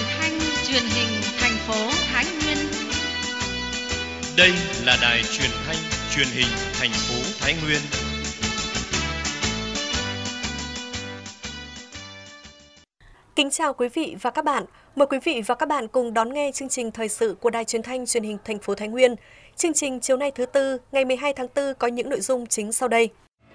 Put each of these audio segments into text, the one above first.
thanh truyền hình thành phố Thái Nguyên. Đây là đài truyền thanh truyền hình thành phố Thái Nguyên. Kính chào quý vị và các bạn. Mời quý vị và các bạn cùng đón nghe chương trình thời sự của Đài Truyền thanh Truyền hình thành phố Thái Nguyên. Chương trình chiều nay thứ Tư, ngày 12 tháng 4 có những nội dung chính sau đây.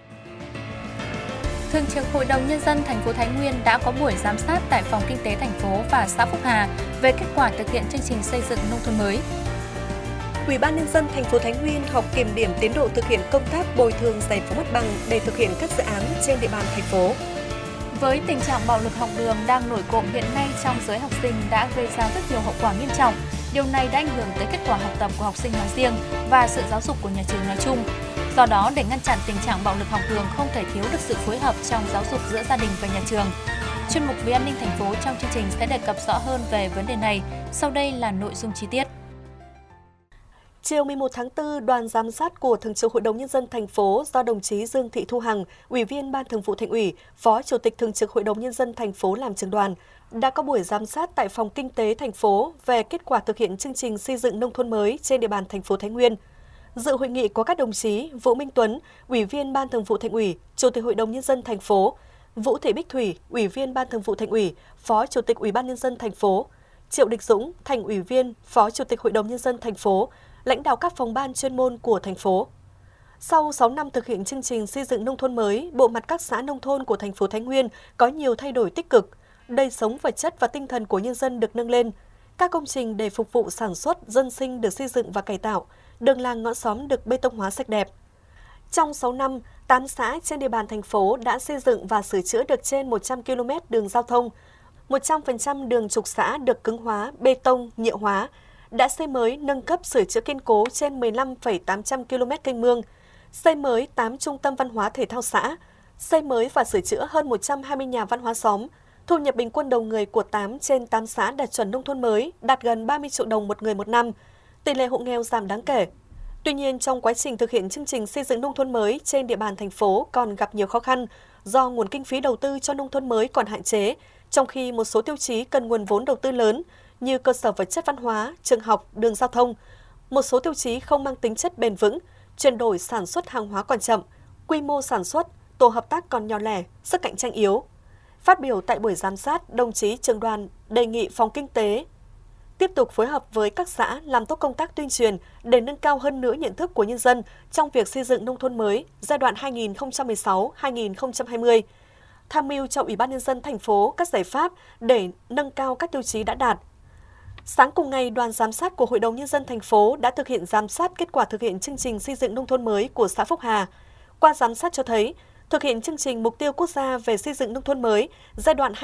Thường trực Hội đồng Nhân dân thành phố Thái Nguyên đã có buổi giám sát tại phòng kinh tế thành phố và xã Phúc Hà về kết quả thực hiện chương trình xây dựng nông thôn mới. Ủy ban Nhân dân thành phố Thái Nguyên họp kiểm điểm tiến độ thực hiện công tác bồi thường giải phóng mặt bằng để thực hiện các dự án trên địa bàn thành phố. Với tình trạng bạo lực học đường đang nổi cộm hiện nay trong giới học sinh đã gây ra rất nhiều hậu quả nghiêm trọng. Điều này đã ảnh hưởng tới kết quả học tập của học sinh nói riêng và sự giáo dục của nhà trường nói chung. Do đó, để ngăn chặn tình trạng bạo lực học đường không thể thiếu được sự phối hợp trong giáo dục giữa gia đình và nhà trường. Chuyên mục Vì an ninh thành phố trong chương trình sẽ đề cập rõ hơn về vấn đề này. Sau đây là nội dung chi tiết. Chiều 11 tháng 4, đoàn giám sát của Thường trực Hội đồng Nhân dân thành phố do đồng chí Dương Thị Thu Hằng, Ủy viên Ban Thường vụ Thành ủy, Phó Chủ tịch Thường trực Hội đồng Nhân dân thành phố làm trưởng đoàn, đã có buổi giám sát tại phòng kinh tế thành phố về kết quả thực hiện chương trình xây dựng nông thôn mới trên địa bàn thành phố Thái Nguyên. Dự hội nghị có các đồng chí Vũ Minh Tuấn, Ủy viên Ban Thường vụ Thành ủy, Chủ tịch Hội đồng Nhân dân thành phố, Vũ Thị Bích Thủy, Ủy viên Ban Thường vụ Thành ủy, Phó Chủ tịch Ủy ban Nhân dân thành phố, Triệu Địch Dũng, Thành ủy viên, Phó Chủ tịch Hội đồng Nhân dân thành phố, lãnh đạo các phòng ban chuyên môn của thành phố. Sau 6 năm thực hiện chương trình xây dựng nông thôn mới, bộ mặt các xã nông thôn của thành phố Thái Nguyên có nhiều thay đổi tích cực, đời sống vật chất và tinh thần của nhân dân được nâng lên. Các công trình để phục vụ sản xuất, dân sinh được xây dựng và cải tạo, đường làng ngõ xóm được bê tông hóa sạch đẹp. Trong 6 năm, 8 xã trên địa bàn thành phố đã xây dựng và sửa chữa được trên 100 km đường giao thông, 100% đường trục xã được cứng hóa, bê tông, nhựa hóa, đã xây mới, nâng cấp, sửa chữa kiên cố trên 15,800 km kênh mương, xây mới 8 trung tâm văn hóa thể thao xã, xây mới và sửa chữa hơn 120 nhà văn hóa xóm. Thu nhập bình quân đầu người của 8 trên 8 xã đạt chuẩn nông thôn mới, đạt gần 30 triệu đồng một người một năm. Tỷ lệ hộ nghèo giảm đáng kể. Tuy nhiên, trong quá trình thực hiện chương trình xây dựng nông thôn mới trên địa bàn thành phố còn gặp nhiều khó khăn do nguồn kinh phí đầu tư cho nông thôn mới còn hạn chế, trong khi một số tiêu chí cần nguồn vốn đầu tư lớn như cơ sở vật chất văn hóa, trường học, đường giao thông. Một số tiêu chí không mang tính chất bền vững, chuyển đổi sản xuất hàng hóa còn chậm, quy mô sản xuất, tổ hợp tác còn nhỏ lẻ, sức cạnh tranh yếu. Phát biểu tại buổi giám sát, đồng chí trưởng đoàn đề nghị phòng kinh tế tiếp tục phối hợp với các xã làm tốt công tác tuyên truyền để nâng cao hơn nữa nhận thức của nhân dân trong việc xây dựng nông thôn mới giai đoạn 2016-2020, tham mưu cho Ủy ban Nhân dân thành phố các giải pháp để nâng cao các tiêu chí đã đạt. Sáng cùng ngày, đoàn giám sát của Hội đồng Nhân dân thành phố đã thực hiện giám sát kết quả thực hiện chương trình xây dựng nông thôn mới của xã Phúc Hà. Qua giám sát cho thấy, thực hiện chương trình mục tiêu quốc gia về xây dựng nông thôn mới giai đoạn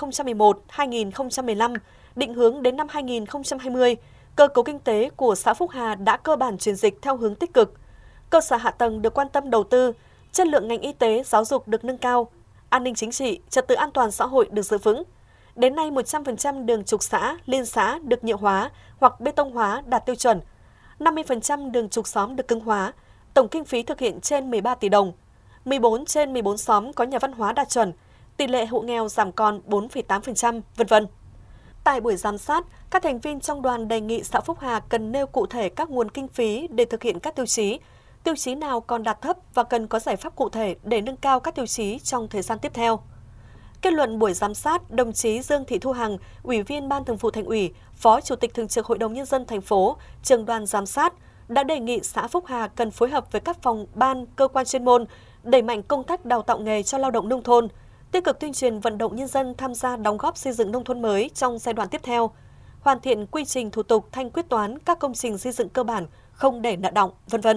2011-2015, định hướng đến năm 2020, cơ cấu kinh tế của xã Phúc Hà đã cơ bản chuyển dịch theo hướng tích cực. Cơ sở hạ tầng được quan tâm đầu tư, chất lượng ngành y tế, giáo dục được nâng cao, an ninh chính trị, trật tự an toàn xã hội được giữ vững. Đến nay, 100% đường trục xã, liên xã được nhựa hóa hoặc bê tông hóa đạt tiêu chuẩn. 50% đường trục xóm được cứng hóa, tổng kinh phí thực hiện trên 13 tỷ đồng. 14 trên 14 xóm có nhà văn hóa đạt chuẩn, tỷ lệ hộ nghèo giảm còn 4,8%, v.v. Tại buổi giám sát, các thành viên trong đoàn đề nghị xã Phúc Hà cần nêu cụ thể các nguồn kinh phí để thực hiện các tiêu chí nào còn đạt thấp và cần có giải pháp cụ thể để nâng cao các tiêu chí trong thời gian tiếp theo. Kết luận buổi giám sát, đồng chí Dương Thị Thu Hằng, Ủy viên Ban Thường vụ Thành ủy, Phó Chủ tịch Thường trực Hội đồng Nhân dân thành phố, trưởng đoàn giám sát đã đề nghị xã Phúc Hà cần phối hợp với các phòng ban, cơ quan chuyên môn, đẩy mạnh công tác đào tạo nghề cho lao động nông thôn, tích cực tuyên truyền vận động nhân dân tham gia đóng góp xây dựng nông thôn mới trong giai đoạn tiếp theo, hoàn thiện quy trình thủ tục thanh quyết toán các công trình xây dựng cơ bản, không để nợ đọng, v.v.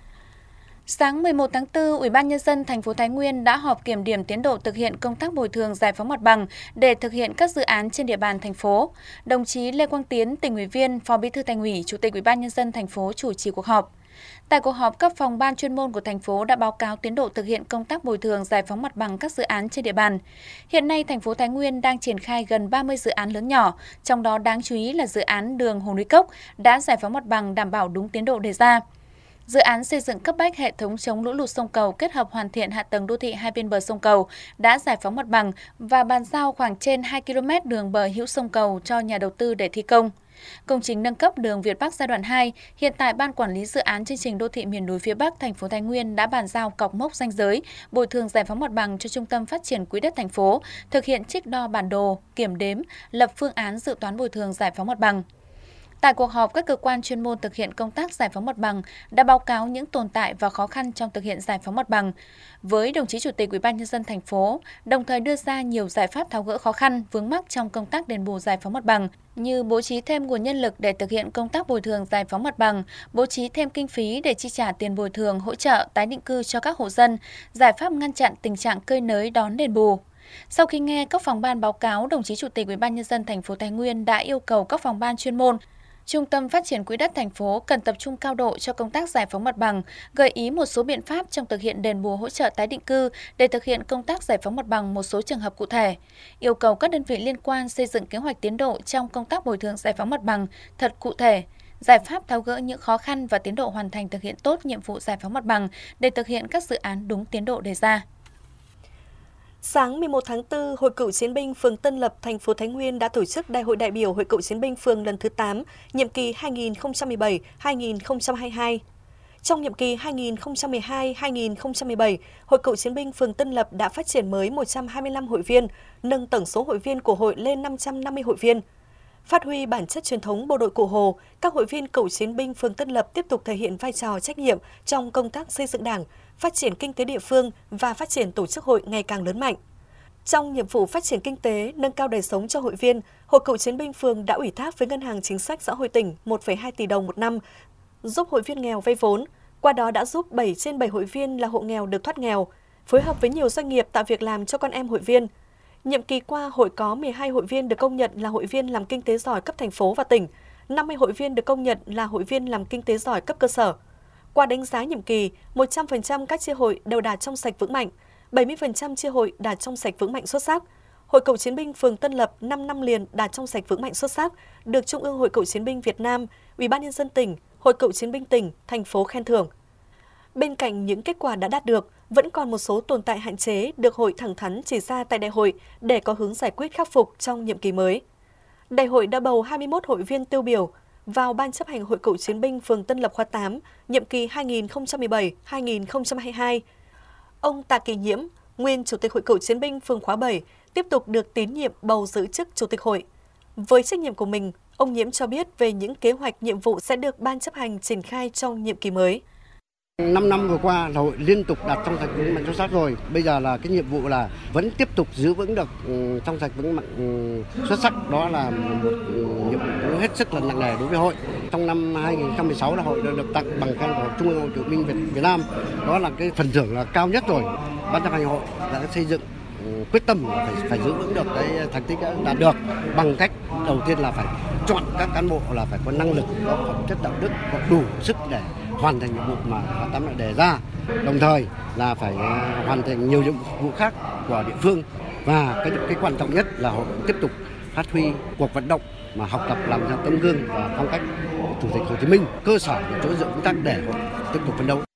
Sáng 11 tháng 4, Ủy ban Nhân dân thành phố Thái Nguyên đã họp kiểm điểm tiến độ thực hiện công tác bồi thường giải phóng mặt bằng để thực hiện các dự án trên địa bàn thành phố. Đồng chí Lê Quang Tiến, Tỉnh ủy viên, Phó Bí thư Thành ủy, Chủ tịch Ủy ban Nhân dân thành phố chủ trì cuộc họp. Tại cuộc họp, các phòng ban chuyên môn của thành phố đã báo cáo tiến độ thực hiện công tác bồi thường giải phóng mặt bằng các dự án trên địa bàn. Hiện nay, thành phố Thái Nguyên đang triển khai gần 30 dự án lớn nhỏ, trong đó đáng chú ý là dự án đường Hồ Núi Cốc đã giải phóng mặt bằng đảm bảo đúng tiến độ đề ra. Dự án xây dựng cấp bách hệ thống chống lũ lụt sông Cầu kết hợp hoàn thiện hạ tầng đô thị hai bên bờ sông Cầu đã giải phóng mặt bằng và bàn giao khoảng trên 2 km đường bờ hữu sông Cầu cho nhà đầu tư để thi công. Công trình nâng cấp đường Việt Bắc giai đoạn 2, hiện tại Ban Quản lý Dự án Chương trình Đô thị miền núi phía Bắc thành phố Thái Nguyên đã bàn giao cọc mốc ranh giới, bồi thường giải phóng mặt bằng cho Trung tâm Phát triển Quỹ đất thành phố, thực hiện trích đo bản đồ, kiểm đếm, lập phương án dự toán bồi thường giải phóng mặt bằng. Tại cuộc họp, các cơ quan chuyên môn thực hiện công tác giải phóng mặt bằng đã báo cáo những tồn tại và khó khăn trong thực hiện giải phóng mặt bằng với đồng chí Chủ tịch Ủy ban nhân dân thành phố, đồng thời đưa ra nhiều giải pháp tháo gỡ khó khăn vướng mắc trong công tác đền bù giải phóng mặt bằng như bố trí thêm nguồn nhân lực để thực hiện công tác bồi thường giải phóng mặt bằng, bố trí thêm kinh phí để chi trả tiền bồi thường hỗ trợ tái định cư cho các hộ dân, giải pháp ngăn chặn tình trạng cơi nới đón đền bù. Sau khi nghe các phòng ban báo cáo, đồng chí Chủ tịch Ủy ban nhân dân thành phố Thái Nguyên đã yêu cầu các phòng ban chuyên môn, Trung tâm Phát triển Quỹ đất thành phố cần tập trung cao độ cho công tác giải phóng mặt bằng, gợi ý một số biện pháp trong thực hiện đền bù hỗ trợ tái định cư để thực hiện công tác giải phóng mặt bằng một số trường hợp cụ thể. Yêu cầu các đơn vị liên quan xây dựng kế hoạch tiến độ trong công tác bồi thường giải phóng mặt bằng thật cụ thể, giải pháp tháo gỡ những khó khăn và tiến độ hoàn thành thực hiện tốt nhiệm vụ giải phóng mặt bằng để thực hiện các dự án đúng tiến độ đề ra. Sáng 11 tháng 4, Hội Cựu Chiến binh phường Tân Lập, thành phố Thái Nguyên đã tổ chức Đại hội đại biểu Hội Cựu Chiến binh phường lần thứ 8, nhiệm kỳ 2017-2022. Trong nhiệm kỳ 2012-2017, Hội Cựu Chiến binh phường Tân Lập đã phát triển mới 125 hội viên, nâng tổng số hội viên của hội lên 550 hội viên. Phát huy bản chất truyền thống bộ đội Cụ Hồ, các hội viên cựu chiến binh phường Tân Lập tiếp tục thể hiện vai trò trách nhiệm trong công tác xây dựng Đảng, phát triển kinh tế địa phương và phát triển tổ chức hội ngày càng lớn mạnh. Trong nhiệm vụ phát triển kinh tế, nâng cao đời sống cho hội viên, Hội Cựu Chiến binh phường đã ủy thác với Ngân hàng Chính sách Xã hội tỉnh 1,2 tỷ đồng một năm, giúp hội viên nghèo vay vốn. Qua đó đã giúp 7 trên 7 hội viên là hộ nghèo được thoát nghèo, phối hợp với nhiều doanh nghiệp tạo việc làm cho con em hội viên. Nhiệm kỳ qua, hội có 12 hội viên được công nhận là hội viên làm kinh tế giỏi cấp thành phố và tỉnh, 50 hội viên được công nhận là hội viên làm kinh tế giỏi cấp cơ sở. Qua đánh giá nhiệm kỳ, 100% các chi hội đều đạt trong sạch vững mạnh, 70% chi hội đạt trong sạch vững mạnh xuất sắc. Hội Cựu Chiến binh phường Tân Lập 5 năm liền đạt trong sạch vững mạnh xuất sắc, được Trung ương Hội Cựu Chiến binh Việt Nam, Ủy ban nhân dân tỉnh, Hội Cựu Chiến binh tỉnh, thành phố khen thưởng. Bên cạnh những kết quả đã đạt được, vẫn còn một số tồn tại hạn chế được hội thẳng thắn chỉ ra tại đại hội để có hướng giải quyết khắc phục trong nhiệm kỳ mới. Đại hội đã bầu 21 hội viên tiêu biểu vào Ban chấp hành Hội Cựu Chiến binh phường Tân Lập khóa 8, nhiệm kỳ 2017-2022. Ông Tạ Kỳ Nhiễm, nguyên Chủ tịch Hội Cựu Chiến binh phường khóa 7, tiếp tục được tín nhiệm bầu giữ chức Chủ tịch hội. Với trách nhiệm của mình, ông Nhiễm cho biết về những kế hoạch nhiệm vụ sẽ được Ban chấp hành triển khai trong nhiệm kỳ mới. 5 năm vừa qua là hội liên tục đạt trong sạch vững mạnh xuất sắc rồi. Bây giờ là cái nhiệm vụ là vẫn tiếp tục giữ vững được trong sạch vững mạnh xuất sắc. Đó là một nhiệm vụ hết sức là nặng nề đối với hội. Trong năm 2016 là hội đã được tặng bằng khen của Trung ương Hội Cựu binh Việt Nam. Đó là cái phần thưởng là cao nhất rồi. Ban chấp hành hội đã xây dựng quyết tâm phải giữ vững được cái thành tích đã đạt được bằng cách đầu tiên là phải chọn các cán bộ là phải có năng lực, có phẩm chất đạo đức, có đủ sức để hoàn thành nhiệm vụ mà khóa 8 đã đề ra. Đồng thời là phải hoàn thành nhiều nhiệm vụ khác của địa phương, và cái quan trọng nhất là hội tiếp tục phát huy cuộc vận động mà học tập làm theo tấm gương và phong cách Chủ tịch Hồ Chí Minh, cơ sở và chỗ dựa vững chắc để hội tiếp tục phấn đấu.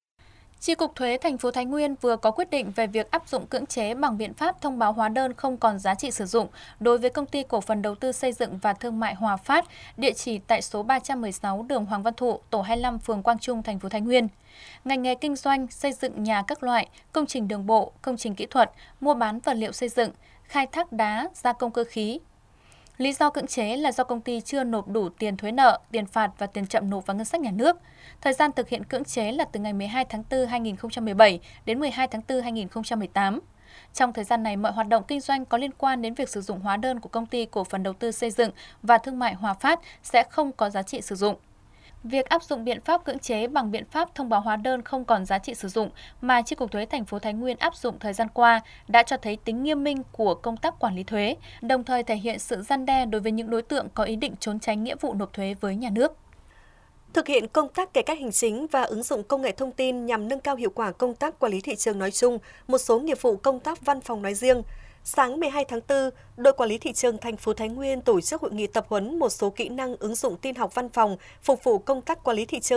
Chi cục Thuế thành phố Thái Nguyên vừa có quyết định về việc áp dụng cưỡng chế bằng biện pháp thông báo hóa đơn không còn giá trị sử dụng đối với Công ty Cổ phần Đầu tư Xây dựng và Thương mại Hòa Phát, địa chỉ tại số 316 đường Hoàng Văn Thụ, tổ 25, phường Quang Trung, thành phố Thái Nguyên. Ngành nghề kinh doanh, xây dựng nhà các loại, công trình đường bộ, công trình kỹ thuật, mua bán vật liệu xây dựng, khai thác đá, gia công cơ khí. Lý do cưỡng chế là do công ty chưa nộp đủ tiền thuế nợ, tiền phạt và tiền chậm nộp vào ngân sách nhà nước. Thời gian thực hiện cưỡng chế là từ ngày 12 tháng 4 2017 đến 12 tháng 4 2018. Trong thời gian này, mọi hoạt động kinh doanh có liên quan đến việc sử dụng hóa đơn của Công ty Cổ phần Đầu tư Xây dựng và Thương mại Hòa Phát sẽ không có giá trị sử dụng. Việc áp dụng biện pháp cưỡng chế bằng biện pháp thông báo hóa đơn không còn giá trị sử dụng mà Chi cục Thuế thành phố Thái Nguyên áp dụng thời gian qua đã cho thấy tính nghiêm minh của công tác quản lý thuế, đồng thời thể hiện sự răn đe đối với những đối tượng có ý định trốn tránh nghĩa vụ nộp thuế với nhà nước. Thực hiện công tác cải cách hành chính và ứng dụng công nghệ thông tin nhằm nâng cao hiệu quả công tác quản lý thị trường nói chung, một số nghiệp vụ công tác văn phòng nói riêng. Sáng 12 tháng 4, đội quản lý thị trường thành phố Thái Nguyên tổ chức hội nghị tập huấn một số kỹ năng ứng dụng tin học văn phòng phục vụ công tác quản lý thị trường.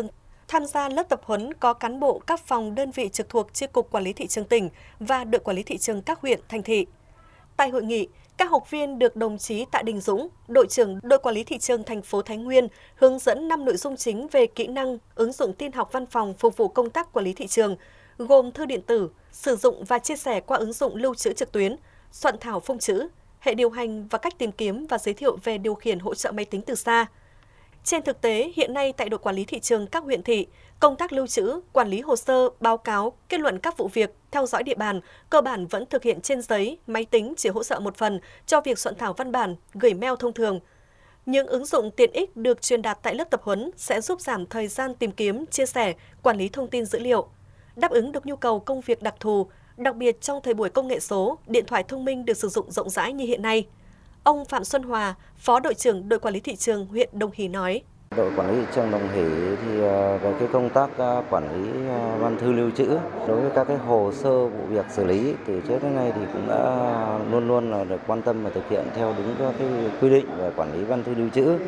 Tham gia lớp tập huấn có cán bộ các phòng đơn vị trực thuộc Chi cục Quản lý thị trường tỉnh và đội quản lý thị trường các huyện, thành thị. Tại hội nghị, các học viên được đồng chí Tạ Đình Dũng, đội trưởng đội quản lý thị trường thành phố Thái Nguyên hướng dẫn 5 nội dung chính về kỹ năng ứng dụng tin học văn phòng phục vụ công tác quản lý thị trường, gồm thư điện tử, sử dụng và chia sẻ qua ứng dụng lưu trữ trực tuyến, soạn thảo phông chữ, hệ điều hành và cách tìm kiếm và giới thiệu về điều khiển hỗ trợ máy tính từ xa. Trên thực tế, hiện nay tại đội quản lý thị trường các huyện thị, công tác lưu trữ, quản lý hồ sơ, báo cáo, kết luận các vụ việc, theo dõi địa bàn, cơ bản vẫn thực hiện trên giấy, máy tính chỉ hỗ trợ một phần cho việc soạn thảo văn bản, gửi mail thông thường. Những ứng dụng tiện ích được truyền đạt tại lớp tập huấn sẽ giúp giảm thời gian tìm kiếm, chia sẻ, quản lý thông tin dữ liệu, đáp ứng được nhu cầu công việc đặc thù, đặc biệt trong thời buổi công nghệ số, điện thoại thông minh được sử dụng rộng rãi như hiện nay. Ông Phạm Xuân Hòa, Phó đội trưởng đội quản lý thị trường huyện Đồng Hỷ nói: Đội quản lý thị trường Đồng Hỷ thì về cái công tác quản lý văn thư lưu trữ đối với các cái hồ sơ vụ việc xử lý từ trước đến nay thì cũng đã luôn luôn là được quan tâm và thực hiện theo đúng các cái quy định về quản lý văn thư lưu trữ,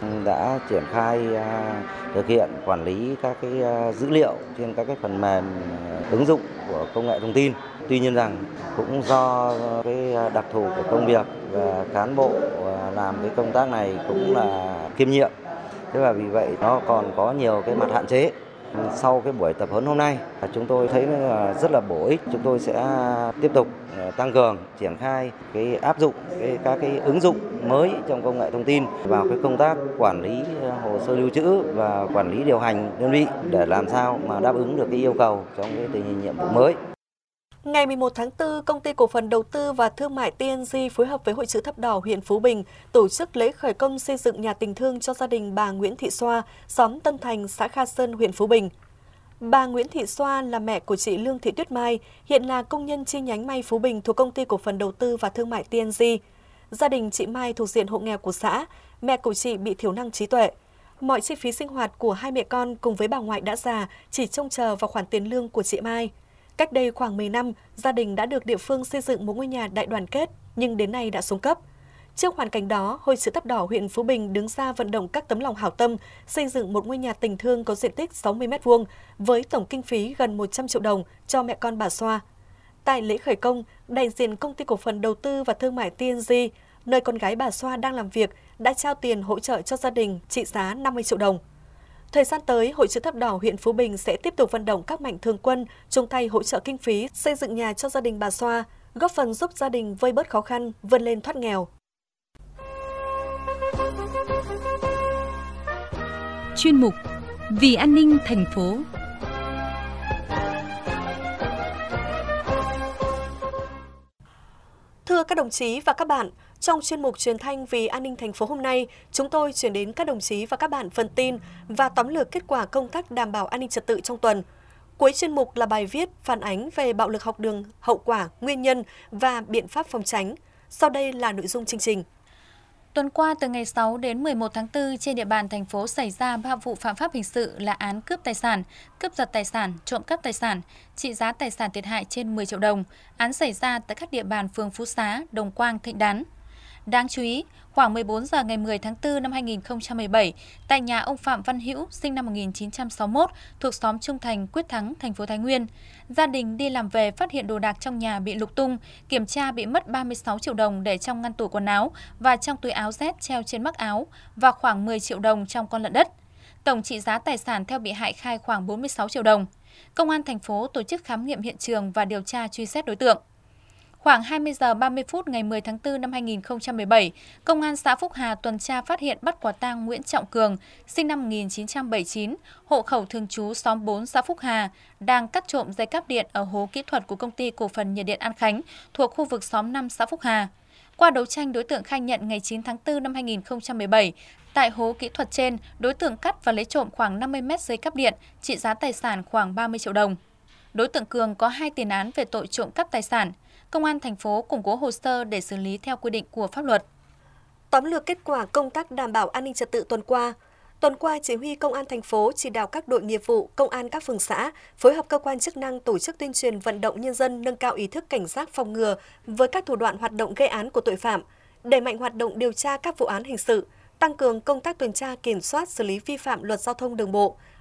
đã triển khai thực hiện quản lý các cái dữ liệu trên các cái phần mềm ứng dụng của công nghệ thông tin. Tuy nhiên rằng cũng do cái đặc thù của công việc và cán bộ làm cái công tác này cũng là kiêm nhiệm. Thế và vì vậy nó còn có nhiều cái mặt hạn chế. Sau cái buổi tập huấn hôm nay, chúng tôi thấy là rất là bổ ích. Chúng tôi sẽ tiếp tục tăng cường triển khai cái áp dụng các cái ứng dụng mới trong công nghệ thông tin vào cái công tác quản lý hồ sơ lưu trữ và quản lý điều hành đơn vị để làm sao mà đáp ứng được cái yêu cầu trong cái tình hình nhiệm vụ mới. Ngày 11 tháng 4, Công ty Cổ phần Đầu tư và Thương mại TNG phối hợp với Hội Chữ Thập Đỏ huyện Phú Bình tổ chức lễ khởi công xây dựng nhà tình thương cho gia đình bà Nguyễn Thị Xoa, xóm Tân Thành, xã Kha Sơn, huyện Phú Bình. Bà Nguyễn Thị Xoa là mẹ của chị Lương Thị Tuyết Mai, hiện là công nhân chi nhánh may Phú Bình thuộc Công ty Cổ phần Đầu tư và Thương mại TNG. Gia đình chị Mai thuộc diện hộ nghèo của xã, mẹ của chị bị thiểu năng trí tuệ. Mọi chi phí sinh hoạt của hai mẹ con cùng với bà ngoại đã già chỉ trông chờ vào khoản tiền lương của chị Mai. Cách đây khoảng 10 năm, gia đình đã được địa phương xây dựng một ngôi nhà đại đoàn kết, nhưng đến nay đã xuống cấp. Trước hoàn cảnh đó, Hội Chữ Thập Đỏ huyện Phú Bình đứng ra vận động các tấm lòng hảo tâm xây dựng một ngôi nhà tình thương có diện tích 60 m2 với tổng kinh phí gần 100 triệu đồng cho mẹ con bà Xoa. Tại lễ khởi công, đại diện Công ty Cổ phần Đầu tư và Thương mại TNG, nơi con gái bà Xoa đang làm việc, đã trao tiền hỗ trợ cho gia đình trị giá 50 triệu đồng. Thời gian tới, Hội Chữ Thập Đỏ huyện Phú Bình sẽ tiếp tục vận động các mạnh thường quân chung tay hỗ trợ kinh phí xây dựng nhà cho gia đình bà Xoa, góp phần giúp gia đình vơi bớt khó khăn, vươn lên thoát nghèo. Chuyên mục Vì an ninh thành phố. Thưa các đồng chí và các bạn, trong chuyên mục truyền thanh Vì an ninh thành phố hôm nay, chúng tôi chuyển đến các đồng chí và các bạn phần tin và tóm lược kết quả công tác đảm bảo an ninh trật tự trong tuần. Cuối chuyên mục là bài viết phản ánh về bạo lực học đường, hậu quả, nguyên nhân và biện pháp phòng tránh. Sau đây là nội dung chương trình. Tuần qua, từ ngày 6 đến 11 tháng 4, trên địa bàn thành phố xảy ra 3 vụ phạm pháp hình sự là án cướp tài sản, cướp giật tài sản, trộm cắp tài sản, trị giá tài sản thiệt hại trên 10 triệu đồng. Án xảy ra tại các địa bàn phường Phú Xá, Đồng Quang, Thịnh Đán. Đáng chú ý, khoảng 14 giờ ngày 10 tháng 4 năm 2017, tại nhà ông Phạm Văn Hữu, sinh năm 1961, thuộc xóm Trung Thành, Quyết Thắng, thành phố Thái Nguyên, gia đình đi làm về phát hiện đồ đạc trong nhà bị lục tung, kiểm tra bị mất 36 triệu đồng để trong ngăn tủ quần áo và trong túi áo Z treo trên mắc áo và khoảng 10 triệu đồng trong con lợn đất. Tổng trị giá tài sản theo bị hại khai khoảng 46 triệu đồng. Công an thành phố tổ chức khám nghiệm hiện trường và điều tra truy xét đối tượng. Khoảng 20 giờ 30 phút ngày 10 tháng 4 năm 2017, Công an xã Phúc Hà tuần tra phát hiện bắt quả tang Nguyễn Trọng Cường, sinh năm 1979, hộ khẩu thường trú xóm 4 xã Phúc Hà, đang cắt trộm dây cáp điện ở hố kỹ thuật của Công ty Cổ phần Nhiệt điện An Khánh thuộc khu vực xóm 5 xã Phúc Hà. Qua đấu tranh, đối tượng khai nhận ngày 9 tháng 4 năm 2017, tại hố kỹ thuật trên, đối tượng cắt và lấy trộm khoảng 50 mét dây cáp điện, trị giá tài sản khoảng 30 triệu đồng. Đối tượng Cường có 2 tiền án về tội trộm cắp tài sản. Công an thành phố củng cố hồ sơ để xử lý theo quy định của pháp luật. Tóm lược kết quả công tác đảm bảo an ninh trật tự tuần qua. Tuần qua, Chỉ huy Công an thành phố chỉ đạo các đội nghiệp vụ, công an các phường xã phối hợp cơ quan chức năng tổ chức tuyên truyền vận động nhân dân nâng cao ý thức cảnh giác phòng ngừa với các thủ đoạn hoạt động gây án của tội phạm, đẩy mạnh hoạt động điều tra các vụ án hình sự, tăng cường công tác tuần tra kiểm soát xử lý vi phạm luật giao thông đường bộ,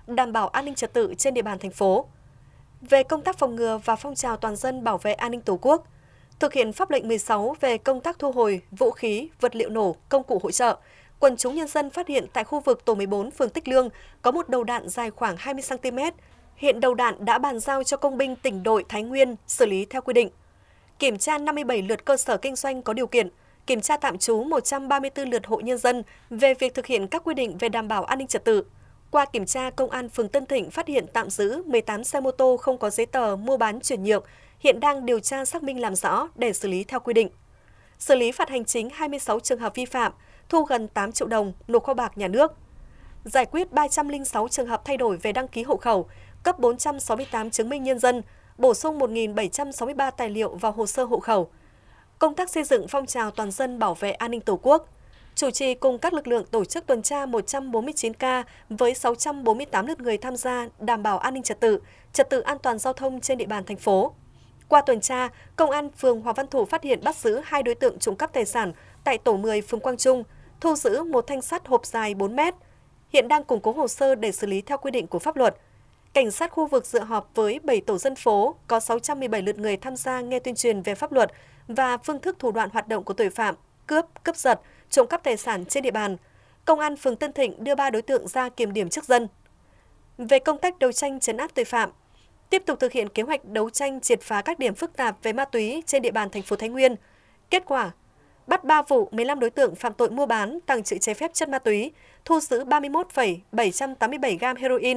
đảm bảo an ninh trật tự trên địa bàn thành phố. Về công tác phòng ngừa và phong trào toàn dân bảo vệ an ninh Tổ quốc, thực hiện pháp lệnh 16 về công tác thu hồi vũ khí, vật liệu nổ, công cụ hỗ trợ, quần chúng nhân dân phát hiện tại khu vực tổ 14 phường Tích Lương có một đầu đạn dài khoảng 20 cm. Hiện đầu đạn đã bàn giao cho công binh tỉnh đội Thái Nguyên xử lý theo quy định. Kiểm tra 57 lượt cơ sở kinh doanh có điều kiện, kiểm tra tạm trú 134 lượt hộ nhân dân về việc thực hiện các quy định về đảm bảo an ninh trật tự. Qua kiểm tra, Công an phường Tân Thịnh phát hiện tạm giữ 18 xe mô tô không có giấy tờ mua bán chuyển nhượng, hiện đang điều tra xác minh làm rõ để xử lý theo quy định. Xử lý phạt hành chính 26 trường hợp vi phạm, thu gần 8 triệu đồng, nộp kho bạc nhà nước. Giải quyết 306 trường hợp thay đổi về đăng ký hộ khẩu, cấp 468 chứng minh nhân dân, bổ sung 1.763 tài liệu vào hồ sơ hộ khẩu. Công tác xây dựng phong trào toàn dân bảo vệ an ninh Tổ quốc, chủ trì cùng các lực lượng tổ chức tuần tra 149 ca với 648 lượt người tham gia đảm bảo an ninh trật tự an toàn giao thông trên địa bàn thành phố. Qua tuần tra, Công an phường Hoàng Văn Thụ phát hiện bắt giữ 2 đối tượng trộm cắp tài sản tại tổ 10 phường Quang Trung, thu giữ một thanh sắt hộp dài 4 mét. Hiện đang củng cố hồ sơ để xử lý theo quy định của pháp luật. Cảnh sát khu vực dự họp với 7 tổ dân phố, có 617 lượt người tham gia nghe tuyên truyền về pháp luật và phương thức thủ đoạn hoạt động của tội phạm, cướp, cướp giật, trộm cắp tài sản trên địa bàn. Công an phường Tân Thịnh đưa 3 đối tượng ra kiểm điểm trước dân. Về công tác đấu tranh trấn áp tội phạm, tiếp tục thực hiện kế hoạch đấu tranh triệt phá các điểm phức tạp về ma túy trên địa bàn thành phố Thái Nguyên. Kết quả, bắt 3 vụ 15 đối tượng phạm tội mua bán, tàng trữ trái phép chất ma túy, thu giữ 31,787 gam heroin,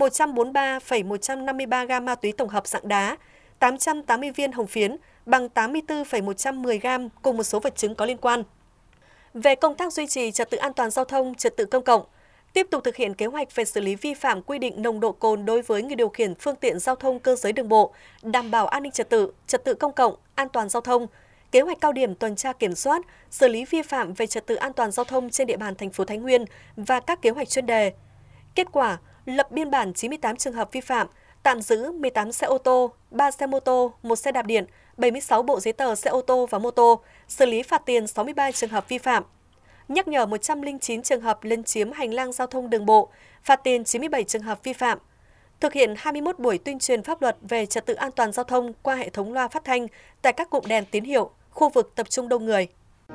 143,153 gam ma túy tổng hợp dạng đá, 880 viên hồng phiến bằng 84,110 gam cùng một số vật chứng có liên quan. Về công tác duy trì trật tự an toàn giao thông, trật tự công cộng, tiếp tục thực hiện kế hoạch về xử lý vi phạm quy định nồng độ cồn đối với người điều khiển phương tiện giao thông cơ giới đường bộ, đảm bảo an ninh trật tự công cộng, an toàn giao thông, kế hoạch cao điểm tuần tra kiểm soát, xử lý vi phạm về trật tự an toàn giao thông trên địa bàn thành phố Thái Nguyên và các kế hoạch chuyên đề. Kết quả, lập biên bản 98 trường hợp vi phạm, tạm giữ 18 xe ô tô, 3 xe mô tô, 1 xe đạp điện, 76 bộ giấy tờ xe ô tô và mô tô, xử lý phạt tiền 63 trường hợp vi phạm. Nhắc nhở 109 trường hợp lấn chiếm hành lang giao thông đường bộ, phạt tiền 97 trường hợp vi phạm. Thực hiện 21 buổi tuyên truyền pháp luật về trật tự an toàn giao thông qua hệ thống loa phát thanh tại các cụm đèn tín hiệu, khu vực tập trung đông người.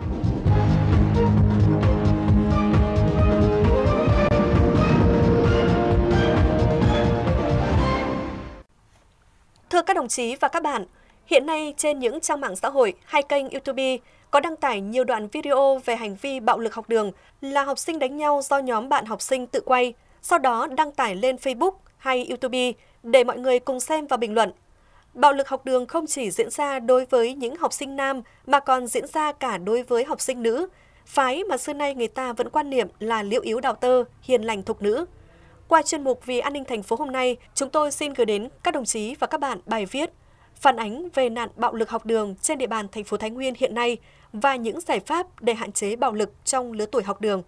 Thưa các đồng chí và các bạn, hiện nay trên những trang mạng xã hội hay kênh YouTube có đăng tải nhiều đoạn video về hành vi bạo lực học đường là học sinh đánh nhau do nhóm bạn học sinh tự quay, sau đó đăng tải lên Facebook hay YouTube để mọi người cùng xem và bình luận. Bạo lực học đường không chỉ diễn ra đối với những học sinh nam mà còn diễn ra cả đối với học sinh nữ, phái mà xưa nay người ta vẫn quan niệm là liễu yếu đào tơ, hiền lành thục nữ. Qua chuyên mục Vì an ninh thành phố hôm nay, chúng tôi xin gửi đến các đồng chí và các bạn bài viết phản ánh về nạn bạo lực học đường trên địa bàn thành phố Thái Nguyên hiện nay và những giải pháp để hạn chế bạo lực trong lứa tuổi học đường.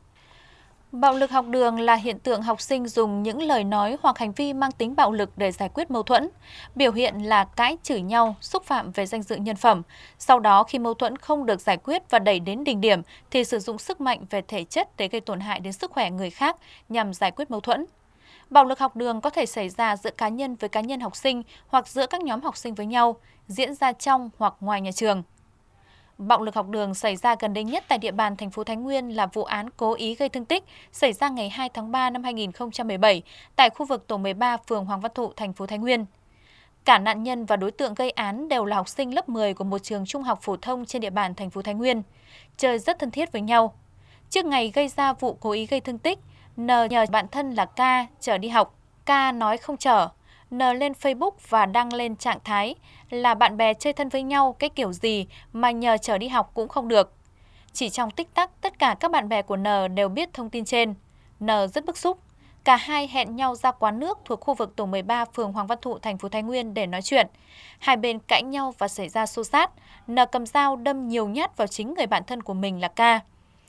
Bạo lực học đường là hiện tượng học sinh dùng những lời nói hoặc hành vi mang tính bạo lực để giải quyết mâu thuẫn. Biểu hiện là cãi chửi nhau, xúc phạm về danh dự nhân phẩm. Sau đó khi mâu thuẫn không được giải quyết và đẩy đến đỉnh điểm thì sử dụng sức mạnh về thể chất để gây tổn hại đến sức khỏe người khác nhằm giải quyết mâu thuẫn. Bạo lực học đường có thể xảy ra giữa cá nhân với cá nhân học sinh hoặc giữa các nhóm học sinh với nhau, diễn ra trong hoặc ngoài nhà trường. Bạo lực học đường xảy ra gần đây nhất tại địa bàn thành phố Thái Nguyên là vụ án cố ý gây thương tích xảy ra ngày 2 tháng 3 năm 2017 tại khu vực tổ 13 phường Hoàng Văn Thụ, thành phố Thái Nguyên. Cả nạn nhân và đối tượng gây án đều là học sinh lớp 10 của một trường trung học phổ thông trên địa bàn thành phố Thái Nguyên, chơi rất thân thiết với nhau. Trước ngày gây ra vụ cố ý gây thương tích, N nhờ bạn thân là K chở đi học. K nói không chở. N lên Facebook và đăng lên trạng thái là bạn bè chơi thân với nhau cái kiểu gì mà nhờ chở đi học cũng không được. Chỉ trong tích tắc, tất cả các bạn bè của N đều biết thông tin trên. N rất bức xúc. Cả hai hẹn nhau ra quán nước thuộc khu vực tổ 13 phường Hoàng Văn Thụ, thành phố Thái Nguyên để nói chuyện. Hai bên cãi nhau và xảy ra xô xát. N cầm dao đâm nhiều nhát vào chính người bạn thân của mình là K.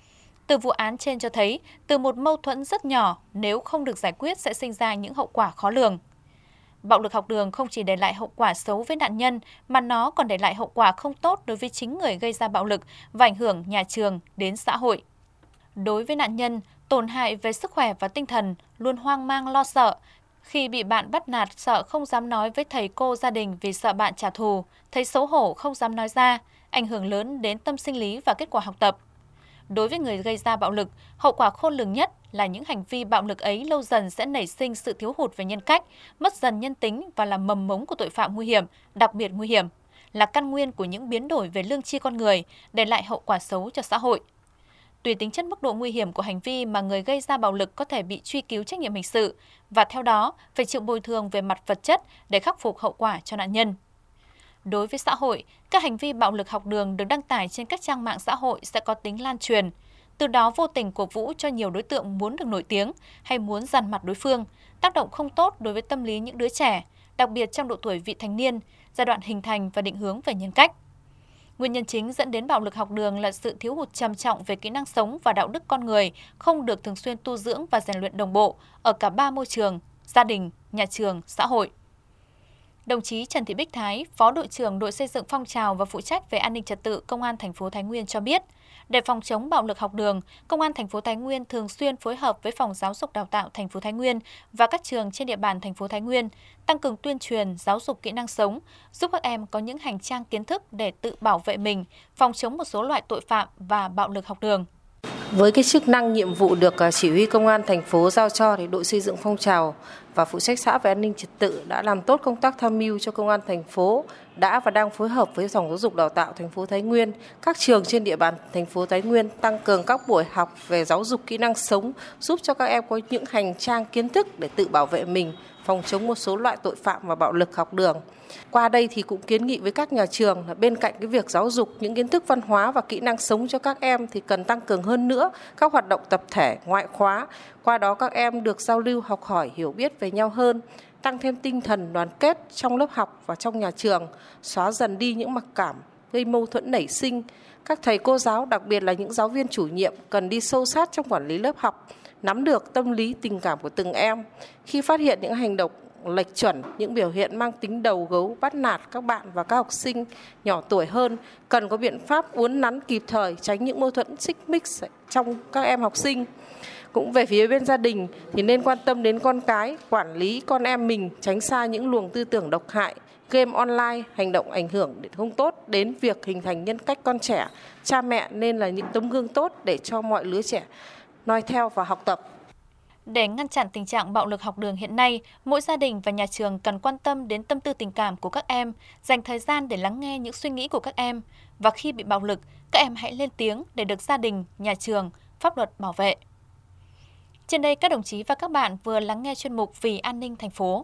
Từ vụ án trên cho thấy, từ một mâu thuẫn rất nhỏ, nếu không được giải quyết sẽ sinh ra những hậu quả khó lường. Bạo lực học đường không chỉ để lại hậu quả xấu với nạn nhân, mà nó còn để lại hậu quả không tốt đối với chính người gây ra bạo lực và ảnh hưởng nhà trường đến xã hội. Đối với nạn nhân, tổn hại về sức khỏe và tinh thần, luôn hoang mang lo sợ. Khi bị bạn bắt nạt, sợ không dám nói với thầy cô, gia đình vì sợ bạn trả thù, thấy xấu hổ không dám nói ra, ảnh hưởng lớn đến tâm sinh lý và kết quả học tập. Đối với người gây ra bạo lực, hậu quả khôn lường nhất là những hành vi bạo lực ấy lâu dần sẽ nảy sinh sự thiếu hụt về nhân cách, mất dần nhân tính và là mầm mống của tội phạm nguy hiểm, đặc biệt nguy hiểm, là căn nguyên của những biến đổi về lương tri con người, để lại hậu quả xấu cho xã hội. Tùy tính chất mức độ nguy hiểm của hành vi mà người gây ra bạo lực có thể bị truy cứu trách nhiệm hình sự và theo đó phải chịu bồi thường về mặt vật chất để khắc phục hậu quả cho nạn nhân. Đối với xã hội, các hành vi bạo lực học đường được đăng tải trên các trang mạng xã hội sẽ có tính lan truyền, từ đó vô tình cổ vũ cho nhiều đối tượng muốn được nổi tiếng hay muốn dằn mặt đối phương, tác động không tốt đối với tâm lý những đứa trẻ, đặc biệt trong độ tuổi vị thành niên, giai đoạn hình thành và định hướng về nhân cách. Nguyên nhân chính dẫn đến bạo lực học đường là sự thiếu hụt trầm trọng về kỹ năng sống và đạo đức con người, không được thường xuyên tu dưỡng và rèn luyện đồng bộ ở cả ba môi trường, gia đình, nhà trường, xã hội. Đồng chí Trần Thị Bích Thái, Phó đội trưởng đội xây dựng phong trào và phụ trách về an ninh trật tự Công an thành phố Thái Nguyên cho biết, để phòng chống bạo lực học đường, Công an thành phố Thái Nguyên thường xuyên phối hợp với Phòng Giáo dục Đào tạo thành phố Thái Nguyên và các trường trên địa bàn thành phố Thái Nguyên tăng cường tuyên truyền, giáo dục kỹ năng sống, giúp các em có những hành trang kiến thức để tự bảo vệ mình, phòng chống một số loại tội phạm và bạo lực học đường. Với cái chức năng nhiệm vụ được chỉ huy Công an thành phố giao cho, thì đội xây dựng phong trào và phụ trách xã về an ninh trật tự đã làm tốt công tác tham mưu cho Công an thành phố, đã và đang phối hợp với Phòng Giáo dục Đào tạo thành phố Thái Nguyên, các trường trên địa bàn thành phố Thái Nguyên tăng cường các buổi học về giáo dục kỹ năng sống, giúp cho các em có những hành trang kiến thức để tự bảo vệ mình, phòng chống một số loại tội phạm và bạo lực học đường. Qua đây thì cũng kiến nghị với các nhà trường là bên cạnh cái việc giáo dục những kiến thức văn hóa và kỹ năng sống cho các em thì cần tăng cường hơn nữa các hoạt động tập thể, ngoại khóa. Qua đó các em được giao lưu, học hỏi, hiểu biết về nhau hơn, tăng thêm tinh thần đoàn kết trong lớp học và trong nhà trường, xóa dần đi những mặc cảm, gây mâu thuẫn nảy sinh. Các thầy cô giáo, đặc biệt là những giáo viên chủ nhiệm cần đi sâu sát trong quản lý lớp học, nắm được tâm lý tình cảm của từng em. Khi phát hiện những hành động lệch chuẩn, những biểu hiện mang tính đầu gấu, bắt nạt các bạn và các học sinh nhỏ tuổi hơn, cần có biện pháp uốn nắn kịp thời, tránh những mâu thuẫn xích mích trong các em học sinh. Cũng về phía bên gia đình thì nên quan tâm đến con cái, quản lý con em mình, tránh xa những luồng tư tưởng độc hại, game online, hành động ảnh hưởng không tốt đến việc hình thành nhân cách con trẻ. Cha mẹ nên là những tấm gương tốt để cho mọi lứa trẻ noi theo và học tập. Để ngăn chặn tình trạng bạo lực học đường hiện nay, mỗi gia đình và nhà trường cần quan tâm đến tâm tư tình cảm của các em, dành thời gian để lắng nghe những suy nghĩ của các em. Và khi bị bạo lực, các em hãy lên tiếng để được gia đình, nhà trường, pháp luật bảo vệ. Trên đây, các đồng chí và các bạn vừa lắng nghe chuyên mục Vì an ninh thành phố.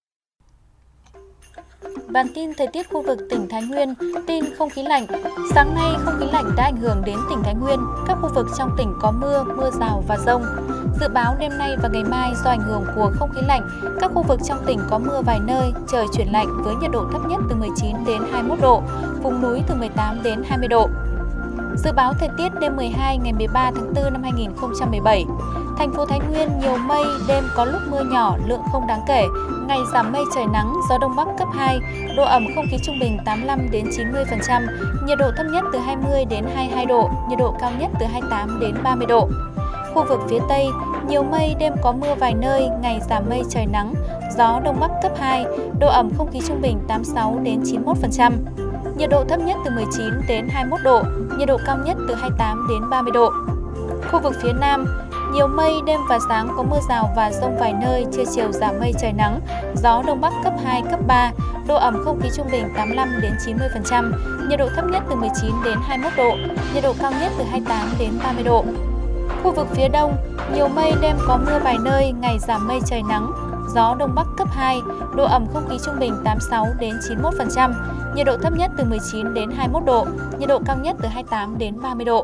Bản tin thời tiết khu vực tỉnh Thái Nguyên, tin không khí lạnh. Sáng nay, không khí lạnh đã ảnh hưởng đến tỉnh Thái Nguyên. Các khu vực trong tỉnh có mưa, mưa rào và dông. Dự báo đêm nay và ngày mai do ảnh hưởng của không khí lạnh, các khu vực trong tỉnh có mưa vài nơi, trời chuyển lạnh với nhiệt độ thấp nhất từ 19 đến 21 độ, vùng núi từ 18 đến 20 độ. Dự báo thời tiết đêm 12 ngày 13 tháng 4 năm 2017. Thành phố Thái Nguyên nhiều mây, đêm có lúc mưa nhỏ, lượng không đáng kể, ngày giảm mây trời nắng, gió đông bắc cấp 2, độ ẩm không khí trung bình 85 đến 90%, nhiệt độ thấp nhất từ 20 đến 22 độ, nhiệt độ cao nhất từ 28 đến 30 độ. Khu vực phía Tây, nhiều mây, đêm có mưa vài nơi, ngày giảm mây trời nắng, gió đông bắc cấp 2, độ ẩm không khí trung bình 86 đến 91%. Nhiệt độ thấp nhất từ 19 đến 21 độ, nhiệt độ cao nhất từ 28 đến 30 độ. Khu vực phía Nam, nhiều mây, đêm và sáng có mưa rào và dông vài nơi, trưa chiều giảm mây trời nắng, gió đông bắc cấp 2, cấp 3, độ ẩm không khí trung bình 85 đến 90%, nhiệt độ thấp nhất từ 19 đến 21 độ, nhiệt độ cao nhất từ 28 đến 30 độ. Khu vực phía Đông, nhiều mây, đêm có mưa vài nơi, ngày giảm mây trời nắng, gió đông bắc cấp 2, độ ẩm không khí trung bình 86 đến 91%, nhiệt độ thấp nhất từ 19 đến 21 độ, nhiệt độ cao nhất từ 28 đến 30 độ.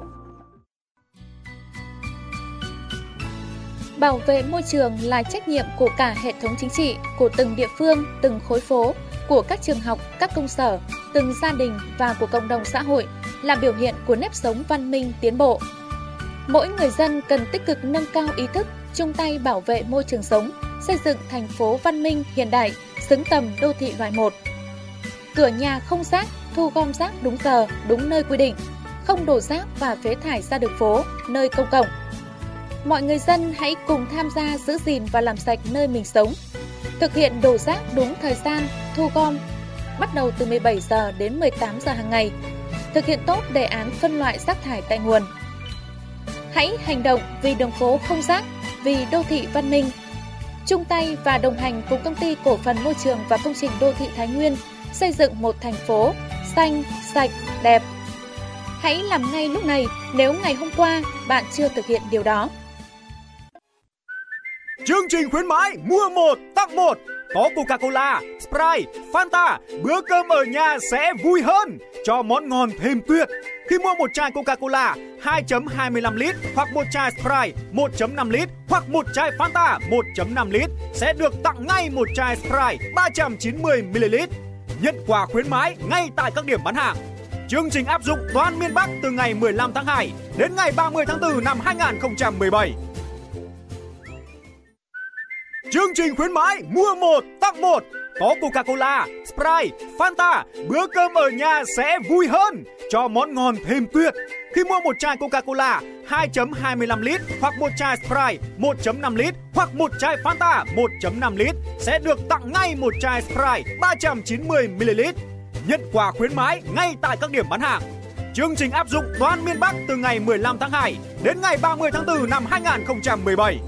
Bảo vệ môi trường là trách nhiệm của cả hệ thống chính trị, của từng địa phương, từng khối phố, của các trường học, các công sở, từng gia đình và của cộng đồng xã hội, là biểu hiện của nếp sống văn minh tiến bộ. Mỗi người dân cần tích cực nâng cao ý thức, chung tay bảo vệ môi trường sống, xây dựng thành phố văn minh hiện đại, xứng tầm đô thị loại 1. Cửa nhà không rác, thu gom rác đúng giờ, đúng nơi quy định, không đổ rác và phế thải ra đường phố, nơi công cộng. Mọi người dân hãy cùng tham gia giữ gìn và làm sạch nơi mình sống. Thực hiện đổ rác đúng thời gian, thu gom, bắt đầu từ 17 giờ đến 18 giờ hàng ngày. Thực hiện tốt đề án phân loại rác thải tại nguồn. Hãy hành động vì đường phố không rác, vì đô thị văn minh. Chung tay và đồng hành cùng Công ty Cổ phần Môi trường và Công trình Đô thị Thái Nguyên xây dựng một thành phố xanh, sạch, đẹp. Hãy làm ngay lúc này nếu ngày hôm qua bạn chưa thực hiện điều đó. Chương trình khuyến mãi mua 1 tặng 1. Có Coca-Cola, Sprite, Fanta, bữa cơm ở nhà sẽ vui hơn, cho món ngon thêm tuyệt. Khi mua một chai Coca-Cola 2.25 lít hoặc một chai Sprite 1.5 lít hoặc một chai Fanta 1.5 lít sẽ được tặng ngay một chai Sprite 390 ml. Nhận quà khuyến mãi ngay tại các điểm bán hàng. Chương trình áp dụng toàn miền Bắc từ ngày 15 tháng 2 đến ngày 30 tháng 4 năm 2017. Chương trình khuyến mãi mua 1 tặng 1. Có Coca-Cola, Sprite, Fanta, bữa cơm ở nhà sẽ vui hơn, cho món ngon thêm tuyệt. Khi mua một chai Coca-Cola 2.25 lít hoặc một chai Sprite 1.5 lít hoặc một chai Fanta 1.5 lít sẽ được tặng ngay một chai Sprite 390 ml. Nhận quà khuyến mãi ngay tại các điểm bán hàng. Chương trình áp dụng toàn miền Bắc từ ngày 15 tháng 2 đến ngày 30 tháng 4 năm 2017.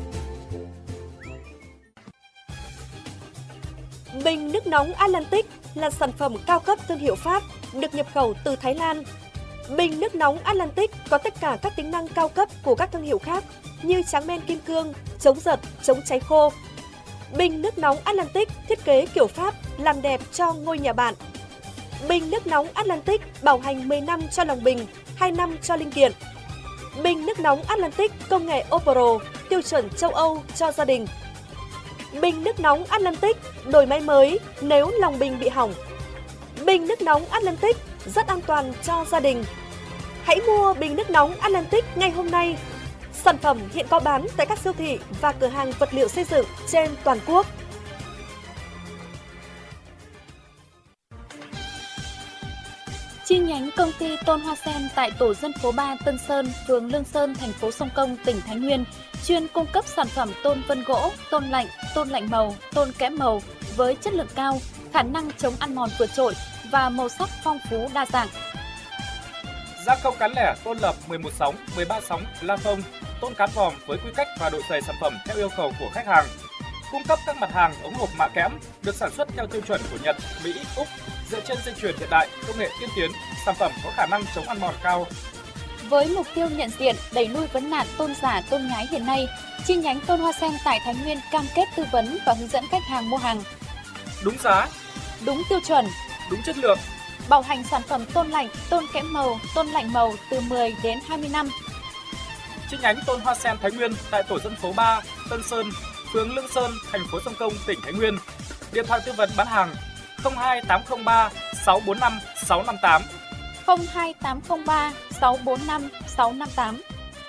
Bình nước nóng Atlantic là sản phẩm cao cấp thương hiệu Pháp, được nhập khẩu từ Thái Lan. Bình nước nóng Atlantic có tất cả các tính năng cao cấp của các thương hiệu khác như tráng men kim cương, chống giật, chống cháy khô. Bình nước nóng Atlantic thiết kế kiểu Pháp, làm đẹp cho ngôi nhà bạn. Bình nước nóng Atlantic bảo hành 10 năm cho lòng bình, 2 năm cho linh kiện. Bình nước nóng Atlantic công nghệ Opro, tiêu chuẩn châu Âu cho gia đình. Bình nước nóng Atlantic đổi máy mới nếu lòng bình bị hỏng. Bình nước nóng Atlantic rất an toàn cho gia đình. Hãy mua bình nước nóng Atlantic ngay hôm nay. Sản phẩm hiện có bán tại các siêu thị và cửa hàng vật liệu xây dựng trên toàn quốc. Chi nhánh công ty Tôn Hoa Sen tại tổ dân phố 3 Tân Sơn, phường Lương Sơn, thành phố Sông Công, tỉnh Thái Nguyên chuyên cung cấp sản phẩm tôn vân gỗ, tôn lạnh màu, tôn kẽm màu với chất lượng cao, khả năng chống ăn mòn vượt trội và màu sắc phong phú đa dạng. Gia công cán lẻ tôn lập 11 sóng, 13 sóng, la phông, tôn cán vòm với quy cách và độ dày sản phẩm theo yêu cầu của khách hàng. Cung cấp các mặt hàng ống hộp mạ kẽm được sản xuất theo tiêu chuẩn của Nhật, Mỹ, Úc, dựa trên dây chuyền hiện đại, công nghệ tiên tiến, sản phẩm có khả năng chống ăn mòn cao. Với mục tiêu nhận diện, đẩy lui vấn nạn tôn giả, tôn nhái hiện nay, chi nhánh Tôn Hoa Sen tại Thái Nguyên cam kết tư vấn và hướng dẫn khách hàng mua hàng đúng giá, đúng tiêu chuẩn, đúng chất lượng, bảo hành sản phẩm tôn lạnh, tôn kẽm màu, tôn lạnh màu từ 10 đến 20 năm. Chi nhánh Tôn Hoa Sen Thái Nguyên tại tổ dân phố 3, Tân Sơn, phường Lương Sơn, thành phố Sông Công, tỉnh Thái Nguyên. Điện thoại tư vấn bán hàng 02803 645 658. 02803 645 658.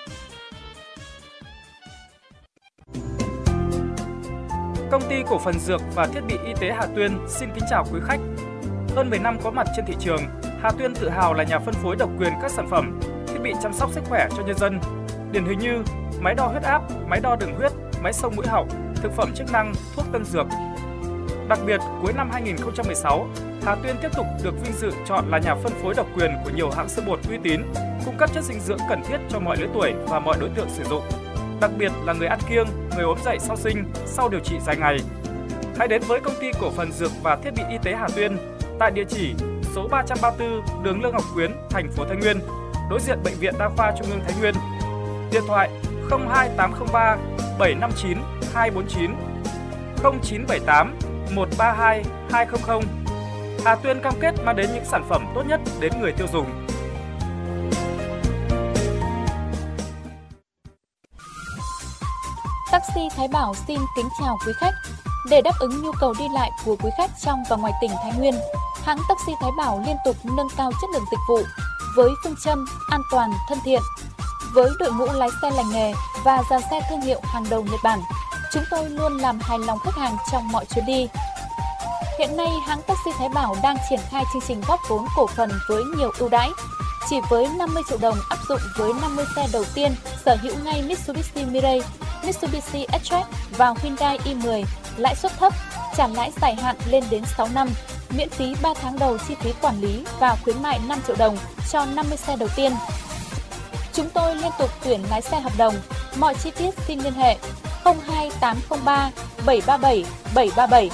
Công ty Cổ phần Dược và Thiết bị Y tế Hà Tuyên xin kính chào quý khách. Hơn 10 năm có mặt trên thị trường, Hà Tuyên tự hào là nhà phân phối độc quyền các sản phẩm, thiết bị chăm sóc sức khỏe cho nhân dân. Điển hình như máy đo huyết áp, máy đo đường huyết, máy xông mũi họng, thực phẩm chức năng, thuốc tân dược. Đặc biệt, cuối năm 2016, Hà Tuyên tiếp tục được vinh dự chọn là nhà phân phối độc quyền của nhiều hãng sữa bột uy tín, cung cấp chất dinh dưỡng cần thiết cho mọi lứa tuổi và mọi đối tượng sử dụng. Đặc biệt là người ăn kiêng, người ốm dậy sau sinh, sau điều trị dài ngày. Hãy đến với Công ty Cổ phần Dược và Thiết bị Y tế Hà Tuyên tại địa chỉ số 334 đường Lương Ngọc Quyến, thành phố Thái Nguyên, đối diện Bệnh viện Đa khoa Trung ương Thái Nguyên. Điện thoại 02803 759 249 0978 132 200. Hà Tuyên cam kết mang đến những sản phẩm tốt nhất đến người tiêu dùng. Taxi Thái Bảo xin kính chào quý khách. Để đáp ứng nhu cầu đi lại của quý khách trong và ngoài tỉnh Thái Nguyên, hãng Taxi Thái Bảo liên tục nâng cao chất lượng dịch vụ với phương châm an toàn, thân thiện. Với đội ngũ lái xe lành nghề và dàn xe thương hiệu hàng đầu Nhật Bản, chúng tôi luôn làm hài lòng khách hàng trong mọi chuyến đi. Hiện nay, hãng Taxi Thái Bảo đang triển khai chương trình góp vốn cổ phần với nhiều ưu đãi. Chỉ với 50 triệu đồng áp dụng với 50 xe đầu tiên, sở hữu ngay Mitsubishi Mirage, Mitsubishi X-Track và Hyundai i10, lãi suất thấp, trả lãi dài hạn lên đến 6 năm, miễn phí 3 tháng đầu chi phí quản lý và khuyến mại 5 triệu đồng cho 50 xe đầu tiên. Chúng tôi liên tục tuyển lái xe hợp đồng. Mọi chi tiết xin liên hệ 02803 737 737.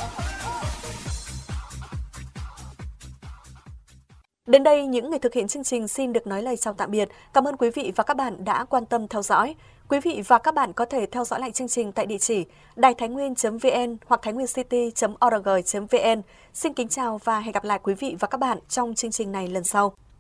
Đến đây, những người thực hiện chương trình xin được nói lời chào tạm biệt. Cảm ơn quý vị và các bạn đã quan tâm theo dõi. Quý vị và các bạn có thể theo dõi lại chương trình tại địa chỉ đàitháinnguyên.vn hoặc thainwincity.org.vn. Xin kính chào và hẹn gặp lại quý vị và các bạn trong chương trình này lần sau.